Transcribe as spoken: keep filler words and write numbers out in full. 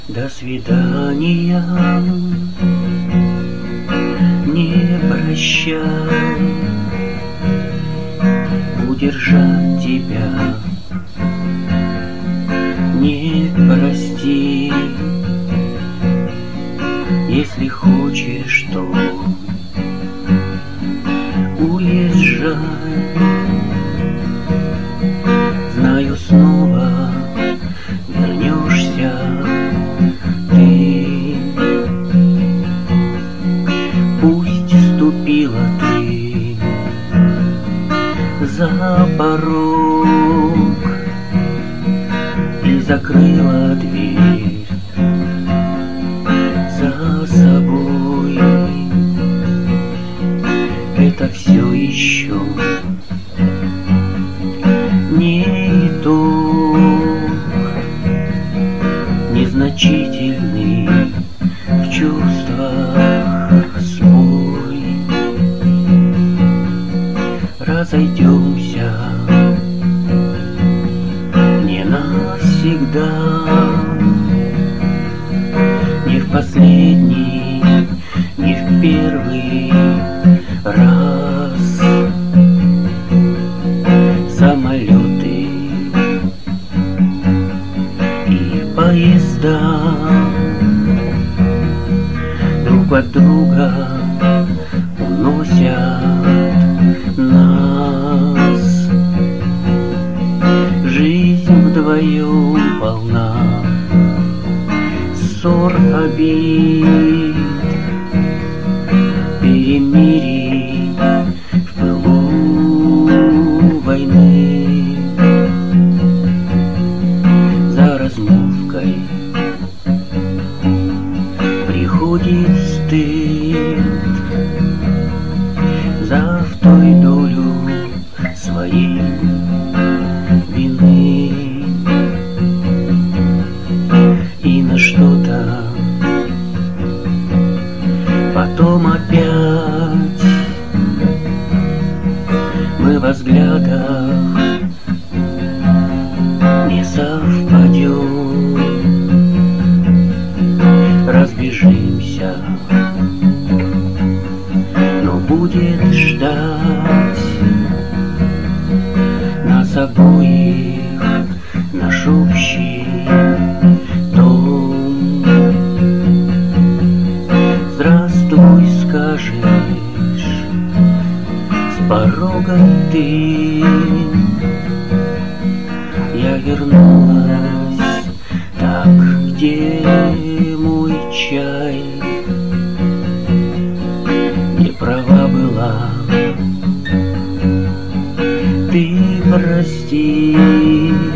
До свидания, не прощай, удержать тебя не прости. Если хочешь, то уезжай. Знаю, снова вернешься ты. Пусть ступила ты за порог и закрыла дверь за собой. Это все еще не итог, незначительный в чувствах свой. Разойдемся не навсегда, не в последний, не в первый раз. Самолеты и поезда друг от друга уносят нас. Жизнь вдвоем полна ссор, обид, перемирий в пылу войны. За размолвкой приходит стыд, за в той долю своей вины. И на что-то потом опять мы во взглядах не совпадем. Разбежимся, но будет ждать нас обоих наш общий дом. Здравствуй, скажешь с порога ты. Я вернулась, так где мой чай? Не права была, ты прости.